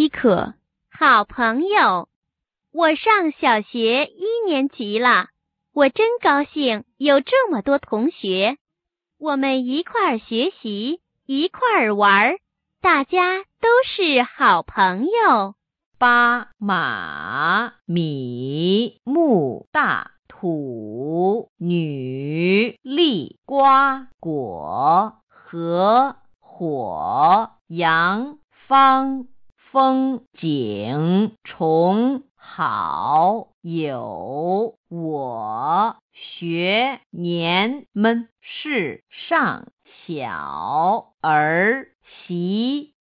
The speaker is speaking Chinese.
饥渴。 好朋友，我上小学1年级了，我真高兴有这么多同学，我们一块儿学习，一块儿玩，大家都是好朋友。 八马米木大土女栗瓜果禾火羊方风景虫好友我学年们是上小儿习